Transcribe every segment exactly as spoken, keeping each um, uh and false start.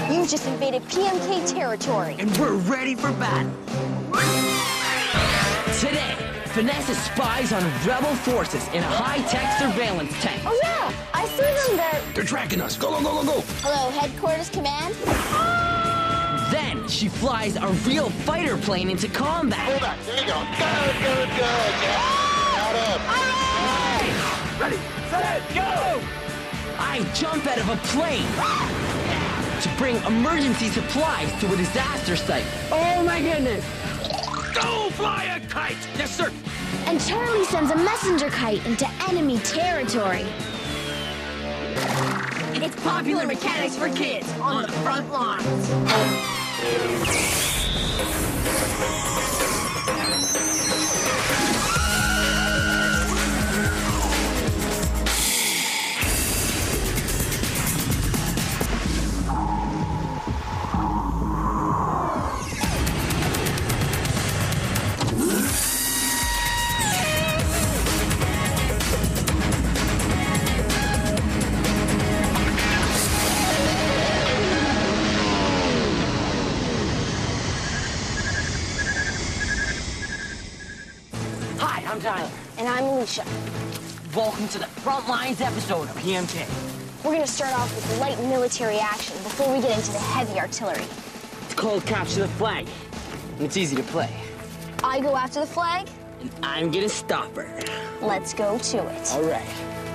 You just invaded P M K territory. And we're ready for battle. Today, Vanessa spies on rebel forces in a high-tech surveillance tank. Oh, yeah. I see them there. They're tracking us. Go, go, go, go, go. Hello, headquarters command. Then she flies a real fighter plane into combat. Hold on. There you go. Good, good, good. Yeah. Got him. All right! Ready, set, go! I jump out of a plane to bring emergency supplies to a disaster site. Oh my goodness! Go fly a kite! Yes, sir. And Charlie sends a messenger kite into enemy territory. It's popular mechanics for kids on the front lines. Hi, I'm Tyler. And I'm Alicia. Welcome to the Front Lines episode of P M K. We're going to start off with light military action before we get into the heavy artillery. It's called Capture the Flag, and it's easy to play. I go after the flag. And I'm gonna stop her. Let's go to it. All right.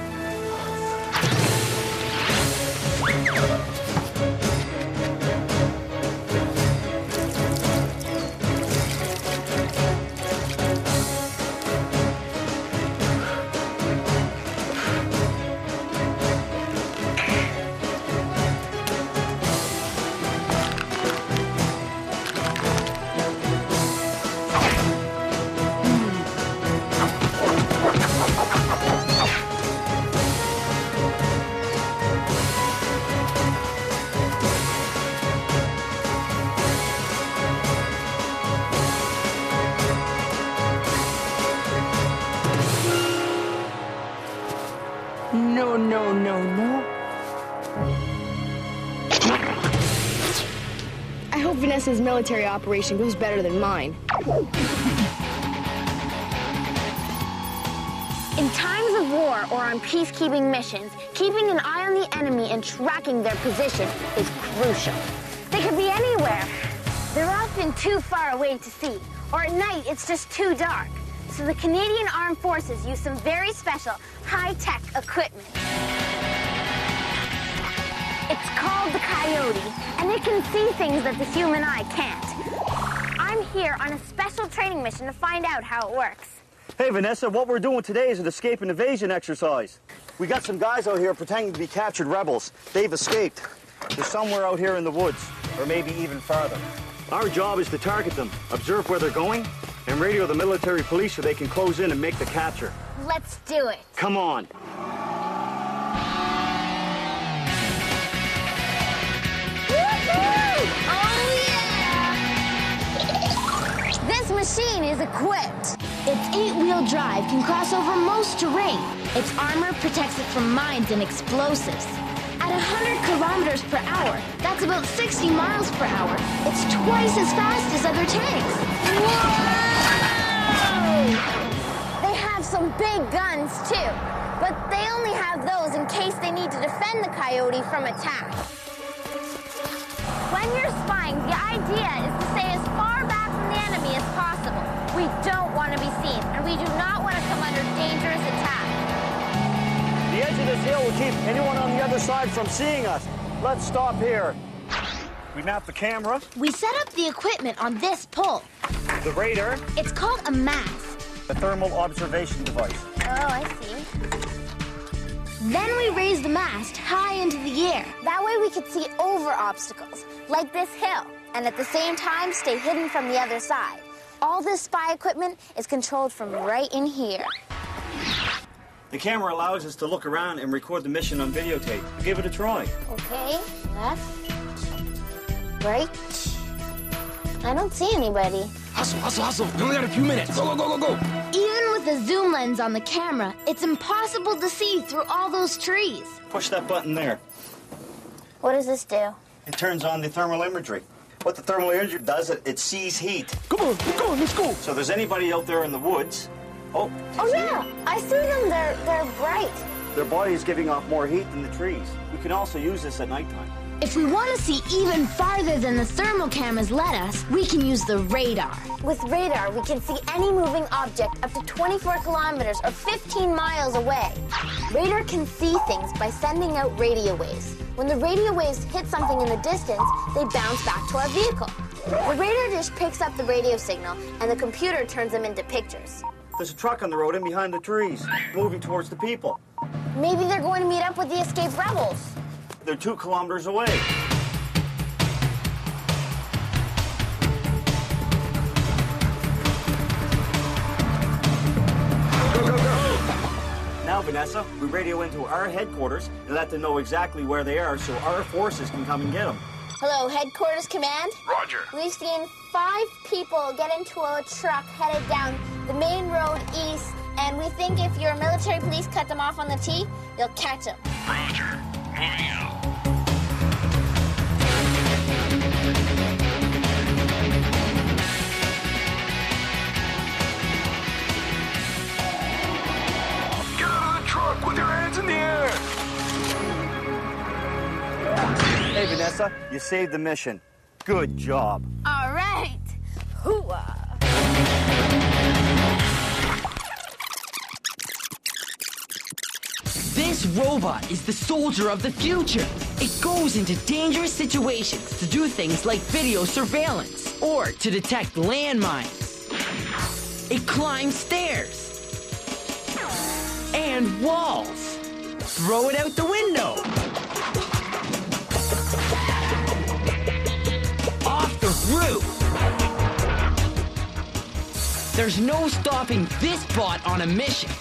No, no, no, no. I hope Vanessa's military operation goes better than mine. In times of war or on peacekeeping missions, keeping an eye on the enemy and tracking their position is crucial. They could be anywhere. They're often too far away to see, or at night it's just too dark. So the Canadian Armed Forces use some very special, high-tech equipment. It's called the Coyote, and it can see things that the human eye can't. I'm here on a special training mission to find out how it works. Hey, Vanessa, what we're doing today is an escape and evasion exercise. We got some guys out here pretending to be captured rebels. They've escaped. They're somewhere out here in the woods, or maybe even farther. Our job is to target them, observe where they're going, and radio the military police so they can close in and make the capture. Let's do it. Come on. Oh, yeah! This machine is equipped. Its eight-wheel drive can cross over most terrain. Its armor protects it from mines and explosives. At one hundred kilometers per hour, that's about sixty miles per hour. It's twice as fast as other tanks. Whoa! They have some big guns, too. But they only have those in case they need to defend the Coyote from attack. When you're spying, the idea is to stay as far back from the enemy as possible. We don't want to be seen, and we do not want to come under dangerous attack. The edge of this hill will keep anyone on the other side from seeing us. Let's stop here. We map the camera. We set up the equipment on this pole. The radar. It's called a mast. The thermal observation device. Oh, I see. Then we raise the mast high into the air. That way we can see over obstacles, like this hill, and at the same time stay hidden from the other side. All this spy equipment is controlled from right in here. The camera allows us to look around and record the mission on videotape. Give it a try. Okay, left, right. I don't see anybody. Hustle, hustle, hustle. We only got a few minutes. Go, go, go, go, go. Even with the zoom lens on the camera, it's impossible to see through all those trees. Push that button there. What does this do? It turns on the thermal imagery. What the thermal imagery does, it, it sees heat. Come on, come on, let's go. So there's anybody out there in the woods. Oh, Oh yeah, I see them. They're they're bright. their body is giving off more heat than the trees. We can also use this at nighttime. If we want to see even farther than the thermal cameras let us, we can use the radar. With radar, we can see any moving object up to twenty-four kilometers or fifteen miles away. Radar can see things by sending out radio waves. When the radio waves hit something in the distance, they bounce back to our vehicle. The radar dish picks up the radio signal, and the computer turns them into pictures. There's a truck on the road in behind the trees, moving towards the people. Maybe they're going to meet up with the escaped rebels. They're two kilometers away. Go, go, go. Now, Vanessa, we radio into our headquarters and let them know exactly where they are so our forces can come and get them. Hello, Headquarters Command. Roger. We've seen five people get into a truck headed down the main road east, and we think if your military police cut them off on the T, you'll catch them. Roger. Moving out. Get out of the truck with your hands in the air. Hey, Vanessa, you saved the mission. Good job. All right. Hooah. This robot is the soldier of the future. It goes into dangerous situations to do things like video surveillance or to detect landmines. It climbs stairs and walls. Throw it out the window. Off the roof. There's no stopping this bot on a mission.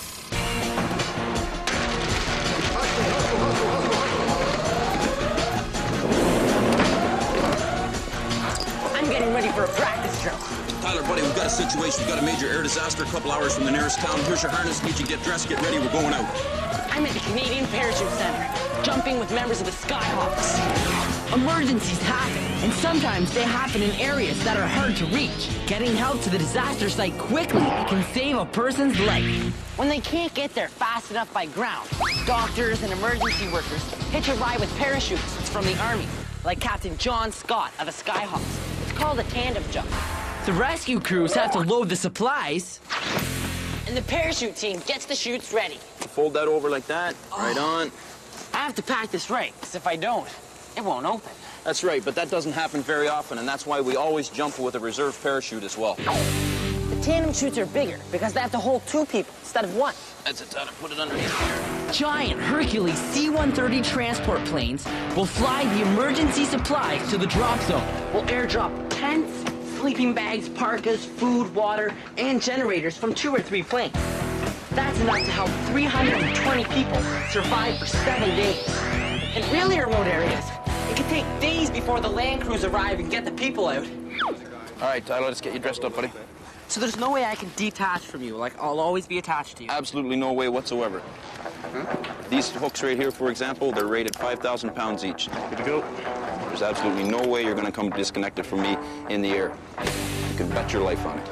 I'm getting ready for a practice drill. Tyler, buddy, we've got a situation. We've got a major air disaster a couple hours from the nearest town. Here's your harness. Need you to get dressed, get ready. We're going out. I'm at the Canadian Parachute Center, jumping with members of the Skyhawks. Emergencies happen, and sometimes they happen in areas that are hard to reach. Getting help to the disaster site quickly can save a person's life. When they can't get there fast enough by ground, doctors and emergency workers hitch a ride with parachutists from the Army, like Captain John Scott of the Skyhawks. It's called a tandem jump. The rescue crews have to load the supplies, and the parachute team gets the chutes ready. Fold that over like that. Right on. I have to pack this right, because if I don't, it won't open. That's right, but that doesn't happen very often, and that's why we always jump with a reserve parachute as well. The tandem chutes are bigger because they have to hold two people instead of one. That's it, Tyler. Put it underneath here. Giant Hercules C one thirty transport planes will fly the emergency supplies to the drop zone. We'll airdrop tents, sleeping bags, parkas, food, water, and generators from two or three planes. That's enough to help three hundred twenty people survive for seven days. In really remote areas, it can take days before the land crews arrive and get the people out. All right, Tyler, let's get you dressed up, buddy. So there's no way I can detach from you, like I'll always be attached to you. Absolutely no way whatsoever. These hooks right here, for example, they're rated five thousand pounds each. Good to go. There's absolutely no way you're going to come disconnected from me in the air. You can bet your life on it.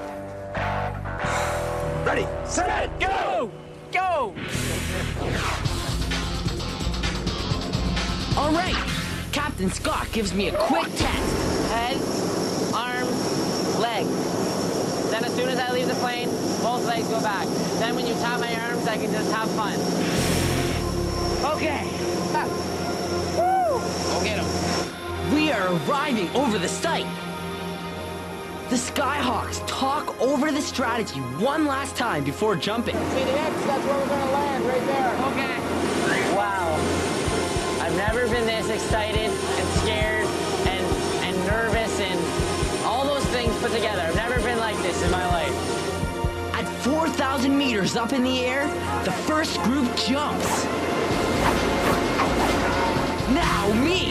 Ready, set, go! Go! All right, Captain Scott gives me a quick test. Head, arm, leg. Then as soon as I leave the plane, both legs go back. Then when you tap my arms, I can just have fun. Okay. Ah. Woo! Go get him. We are arriving over the site. The Skyhawks talk over the strategy one last time before jumping. See the X, that's where we're gonna land, right there. Okay. Wow. I've never been this excited and scared and, and nervous and all those things put together. I've never been like this in my life. At four thousand meters up in the air, the first group jumps. Now me.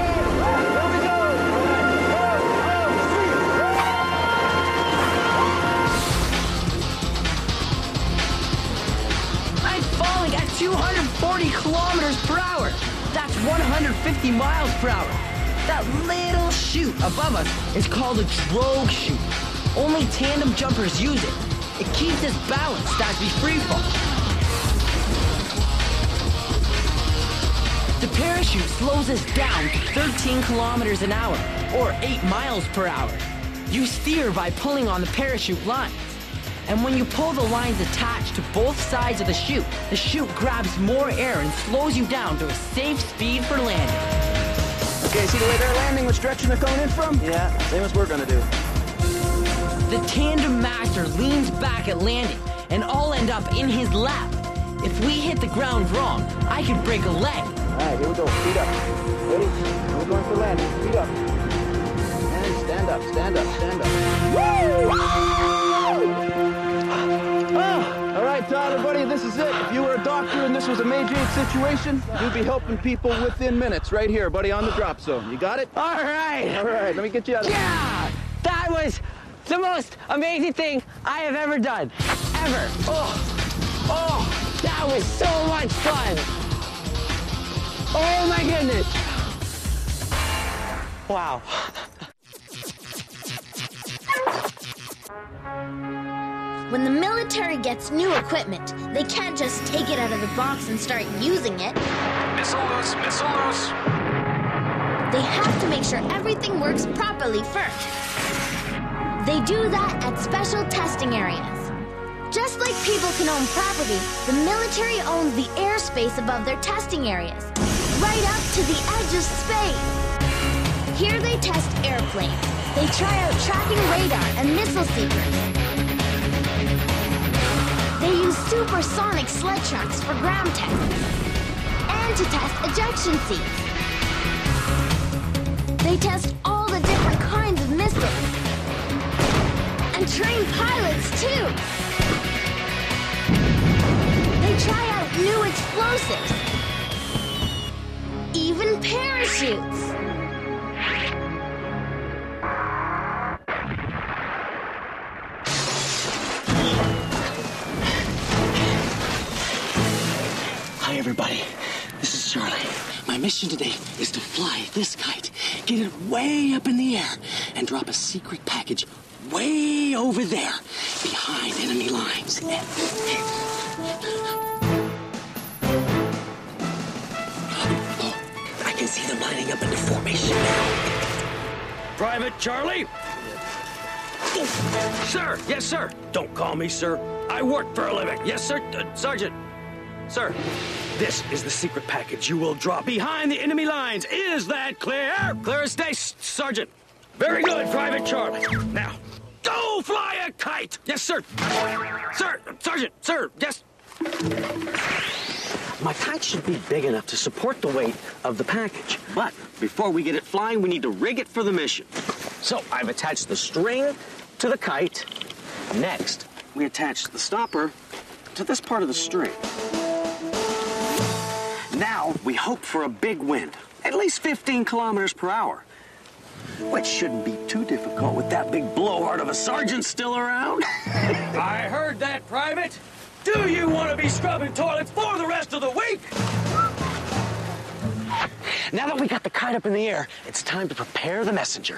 I'm falling at two hundred forty kilometers per hour. That's one hundred fifty miles per hour. That little chute above us is called a drogue chute. Only tandem jumpers use it. It keeps us balanced as we freefall. The parachute slows us down to thirteen kilometers an hour, or eight miles per hour. You steer by pulling on the parachute lines. And when you pull the lines attached to both sides of the chute, the chute grabs more air and slows you down to a safe speed for landing. Okay, see the way they're landing, which direction they're coming in from? Yeah, same as we're gonna do. The tandem master leans back at landing, and I'll end up in his lap. If we hit the ground wrong, I could break a leg. All right, here we go. Feet up. Ready? We're going for landing. Feet up. And stand up, stand up, stand up. Woo! Oh, all right, Tyler, buddy, this is it. If you were a doctor and this was a major aid situation, you'd be helping people within minutes right here, buddy, on the drop zone. You got it? All right. All right, let me get you out of here. Yeah! That was the most amazing thing I have ever done. Ever. Oh, oh, that was so much fun. Oh, my goodness. Wow. When the military gets new equipment, they can't just take it out of the box and start using it. Missile loose, missile loose. They have to make sure everything works properly first. They do that at special testing areas. Just like people can own property, the military owns the airspace above their testing areas, right up to the edge of space. Here they test airplanes. They try out tracking radar and missile seekers. They use supersonic sled tracks for ground tests and to test ejection seats. They test all the different kinds of missiles and train pilots too. They try out new explosives, even parachutes. Hi, everybody. This is Charlie. My mission today is to fly this kite, get it way up in the air, and drop a secret package way over there, behind enemy lines. Oh, I can see them lining up into formation now. Private Charlie? Oh, sir, yes, sir. Don't call me sir. I work for a living. Yes, sir. Uh, Sergeant. Sir, this is the secret package you will drop behind the enemy lines. Is that clear? Clear as day, Sergeant. Very good, Private Charlie. Now, go fly a kite. Yes, sir. Sir, Sergeant, sir, yes. My kite should be big enough to support the weight of the package. But before we get it flying, we need to rig it for the mission. So I've attached the string to the kite. Next, we attach the stopper to this part of the string. Now, we hope for a big wind, at least fifteen kilometers per hour, which shouldn't be too difficult with that big blowhard of a sergeant still around. I heard that, Private. Do you want to be scrubbing toilets for the rest of the week? Now that we got the kite up in the air, it's time to prepare the messenger.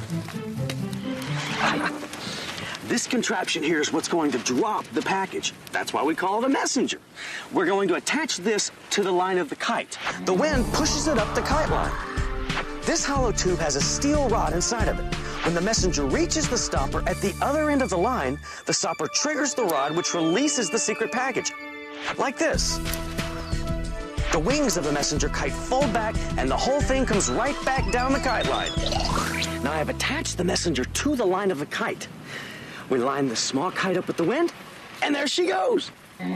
This contraption here is what's going to drop the package. That's why we call it a messenger. We're going to attach this to the line of the kite. The wind pushes it up the kite line. This hollow tube has a steel rod inside of it. When the messenger reaches the stopper at the other end of the line, the stopper triggers the rod, which releases the secret package. Like this. The wings of the messenger kite fold back, and the whole thing comes right back down the kite line. Now I've attached the messenger to the line of the kite. We line the small kite up with the wind, and there she goes.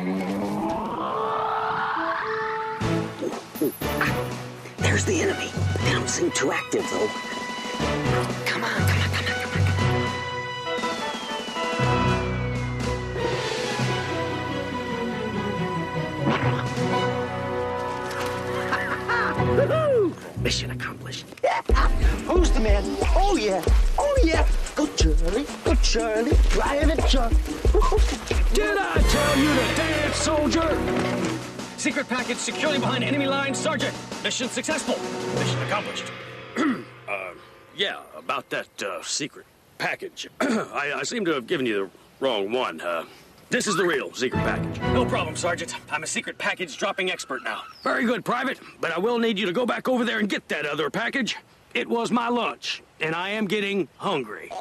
Ooh, ooh. There's the enemy. They don't seem too active, though. Come on, come on, come on, come on, come on. Mission accomplished. Who's the man? Oh, yeah. Oh, yeah. Go, Charlie. Go, Charlie. Private Charlie. Did I tell you to dance, soldier? Secret package securely behind enemy lines, Sergeant. Mission successful. Mission accomplished. uh, yeah, about that uh, secret package. I, I seem to have given you the wrong one. Uh, this is the real secret package. No problem, Sergeant. I'm a secret package dropping expert now. Very good, Private. But I will need you to go back over there and get that other package. It was my lunch, and I am getting hungry.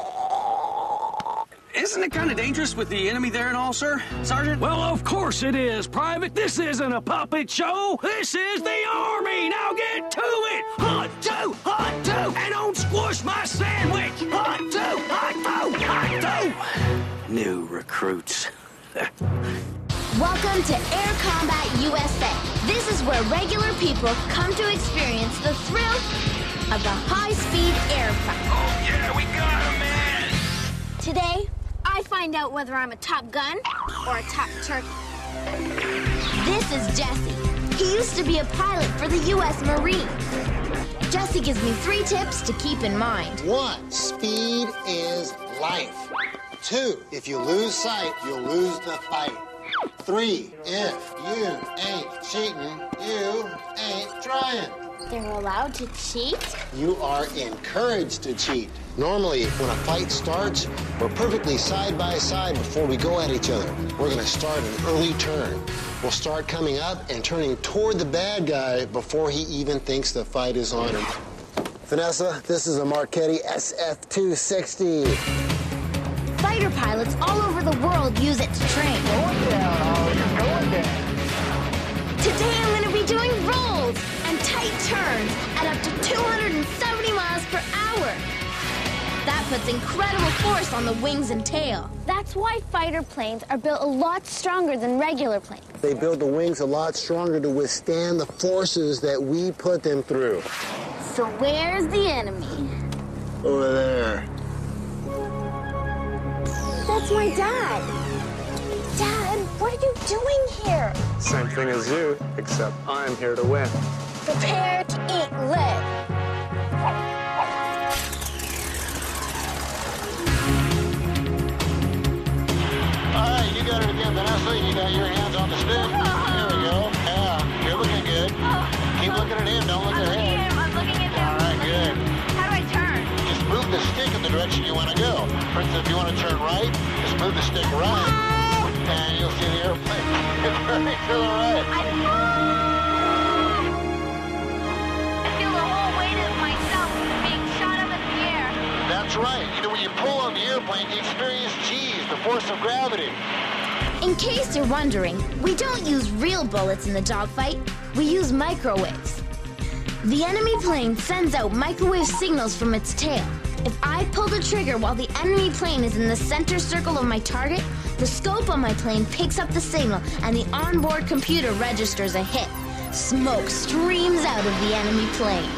Isn't it kind of dangerous with the enemy there and all, sir? Sergeant? Well, of course it is, Private. This isn't a puppet show. This is the Army. Now get to it. Hot two, hot two, and don't squish my sandwich. Hot two, hot two, hot two. New recruits. Welcome to Air Combat U S A. This is where regular people come to experience the thrill of the high-speed air fight. Oh, yeah, we got him, man! Today, I find out whether I'm a top gun or a top turkey. This is Jesse. He used to be a pilot for the U S Marines. Jesse gives me three tips to keep in mind. One, speed is life. Two, if you lose sight, you'll lose the fight. Three, if you ain't cheating, you ain't trying. They're allowed to cheat? You are encouraged to cheat. Normally, when a fight starts, we're perfectly side by side before we go at each other. We're gonna start an early turn. We'll start coming up and turning toward the bad guy before he even thinks the fight is on him. Vanessa, this is a Marchetti S F two sixty. Fighter pilots all over the world use it to train. Going down, oh, you're going down. Today I'm going to be doing rolls and tight turns at up to two hundred seventy miles per hour. That puts incredible force on the wings and tail. That's why fighter planes are built a lot stronger than regular planes. They build the wings a lot stronger to withstand the forces that we put them through. So where's the enemy? Over there. That's my dad. Dad, what are you doing here? Same thing as you, except I'm here to win. Prepare to eat lead. All right, you got it again, Vanessa. You got your hands on the stick. There we go. Yeah, you're looking good. Keep looking at him. Don't look I'm looking ahead. at him. I'm looking at him. All right, good. How do I turn? Just move the stick in the direction you want to go. For instance, if you want to turn right, just move the stick right, and you'll see the airplane. It's right to the right. I I feel the whole weight of myself being shot up in the air. That's right. You know, when you pull on the airplane, you experience G's, the force of gravity. In case you're wondering, we don't use real bullets in the dogfight. We use microwaves. The enemy plane sends out microwave signals from its tail. If I pull the trigger while the enemy plane is in the center circle of my target, the scope on my plane picks up the signal and the onboard computer registers a hit. Smoke streams out of the enemy plane.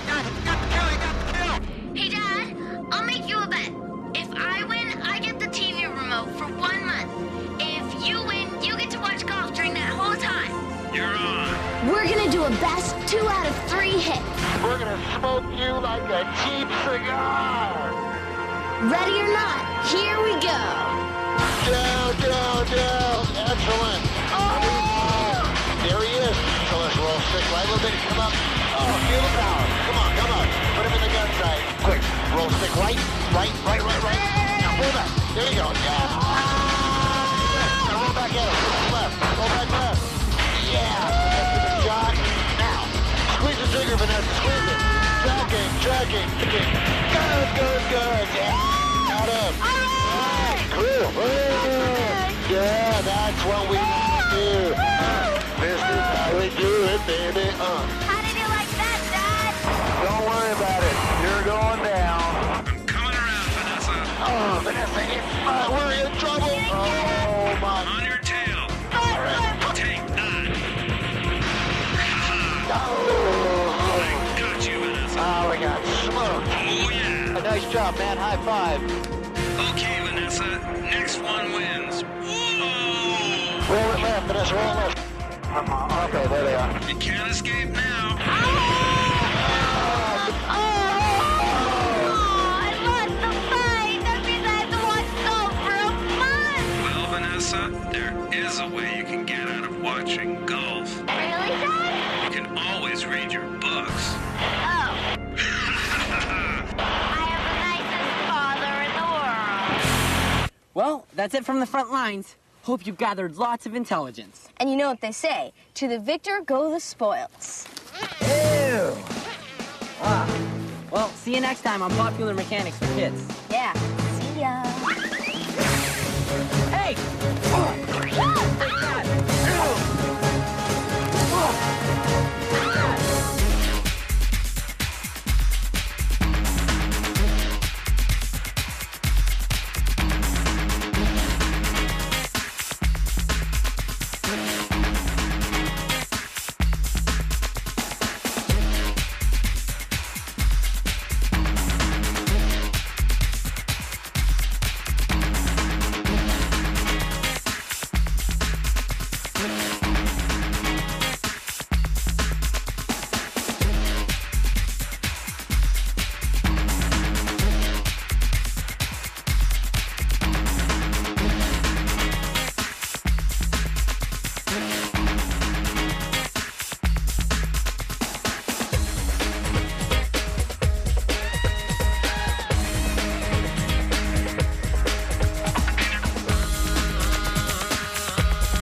Hey, Dad, I'll make you a bet. If I win, I get the T V remote for one month. If you win, you get to watch golf during that whole time. You're on. We're gonna do a best two out of three hits. We're gonna smoke you like a cheap cigar. Ready or not, here we go. Down, down, down. Excellent. Oh! There he is. So let's roll stick right a little bit. Come up. Oh, feel the power. Come on, come on. Put him in the gun sight. Quick. Roll stick right, right, right, right, right. Now pull back. There you go. Yeah. Now roll back at him. Left. Roll back left. Yeah. That's a good shot. Now, squeeze the trigger, Vanessa. Squeeze it. Tracking, tracking, tracking. Good, good, good. Yeah. Out of. All right. Cool. Yeah, that's what we do. This is how we do it, baby. Uh. How did you like that, Dad? Don't worry about it. You're going down. I'm coming around, Vanessa. Oh, Vanessa, it's, uh, we're in trouble. Oh, my. On your tail. All right. Take that. Oh, I got you, Vanessa. oh, we got smoked. Oh, yeah. Nice job, man. High five. Okay, Vanessa. Next one wins. Whoa! Roll it left, Vanessa. Roll it left. Okay, there they are. You can't escape now. Well, Vanessa, there is a way you can get out of watching golf. Really, Dad? You can always read your books. Oh. I Well, that's it from the front lines. Hope you gathered lots of intelligence. And you know what they say, to the victor go the spoils. Ew! Ah. Well, see you next time on Popular Mechanics for Kids. Yeah, see ya. Hey! Oh.